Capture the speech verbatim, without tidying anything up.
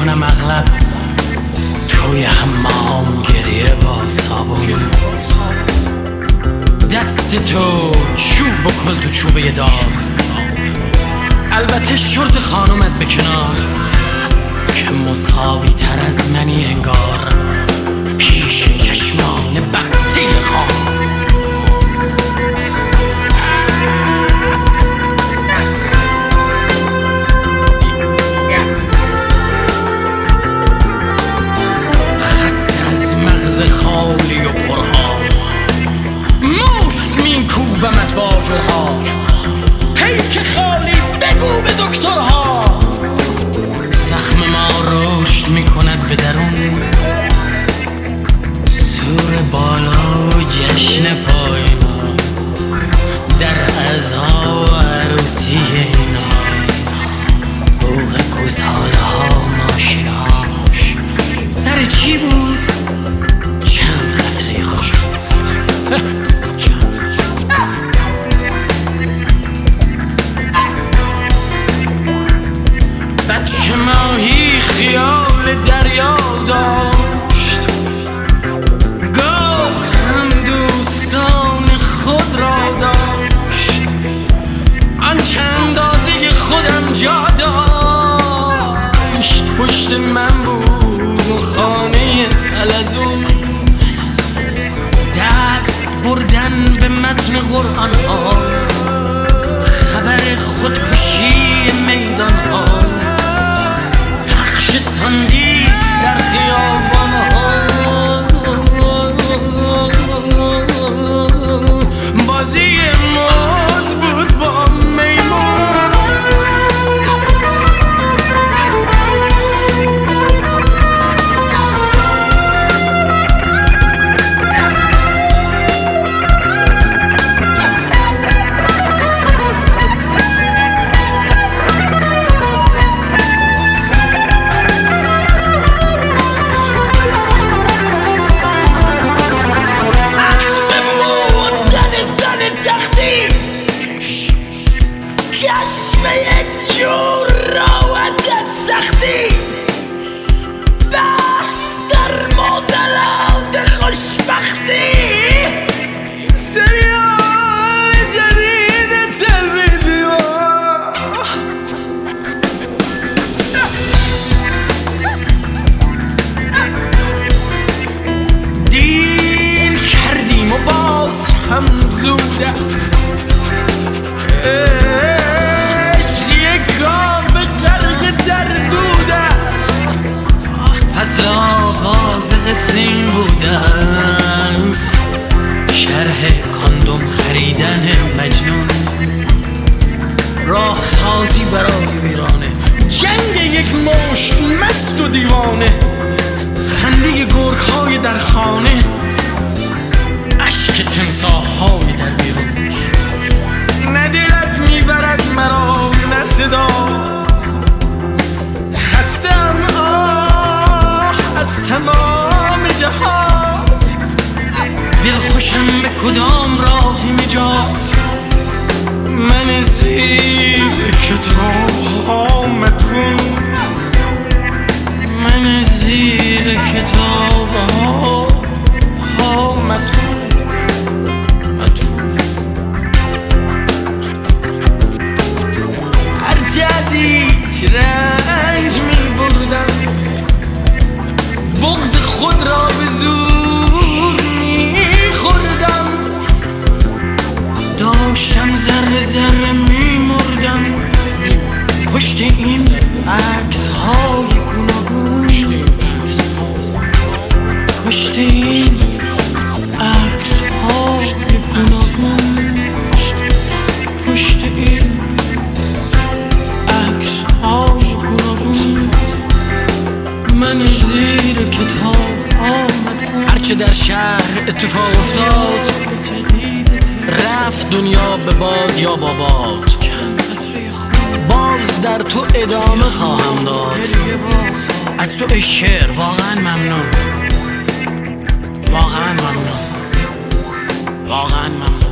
میکنم اغلب توی حمام گریه با صابون. دست تو چوب و کل تو چوبه دار، البته شرط خانومت به کنار که مساوی تر از منی انگار پیش چشمان بسته خان. خسته از مغز خالی و پرها، مشت میکوبمت با جرها. پیک خالی بگو به دکترها، زخم ما رشد میکند به درون. سور بالا و جشن پایما در عزا و عروسی اینا، بوغ گساله ها ماشیناش سر چی بود؟ چند خطره خوش بچه ماهی خیال دریا داشت، گاه هم دوستان خود را داشت. آنچه اندازه خودم جا داشت پشت من بود و خانه حلزون. دست بردن به متن قرآن ها، خبر خودکشی میدان ها، پخش ساندیس در خیابان ها، بازی موز بود با میمون. کشف یک جور راوت سختی، بحث در معضلات خوشبختی، سریال جدید تلویزیون. دیر کردیم و باز هم زود است، فصل آغاز قسیم بوده است، شرح کاندوم خریدن مجنون، راه سازی برای ویرانه، جنگ یک مشت مست و دیوانه، خنده گرگ های در خانه، اشک تمساح‌های در بیرون. نه دلت میبرد مرا نه صدات، خستم از تمام جهات، دل خوشم به کدام راه نجات. من زیر کتاب ها مدفون، من زیر کتاب ها ها مدفون مدفون. هرچه از هیچ رنج می بردم، بغض خود را به زور می خوردم. داشتم ذره ذره می مردم پشت این عکس های گوناگون، پشت این عکس های گوناگون، پشت این عکس های گوناگون. من زیر کتاب آمد، هرچه در شهر اتفاق افتاد رفت دنیا به باد یا با باد. باز در تو ادامه خواهم داد، از تو ای شعر واقعا ممنون، واقعا ممنون، واقعا ممنون.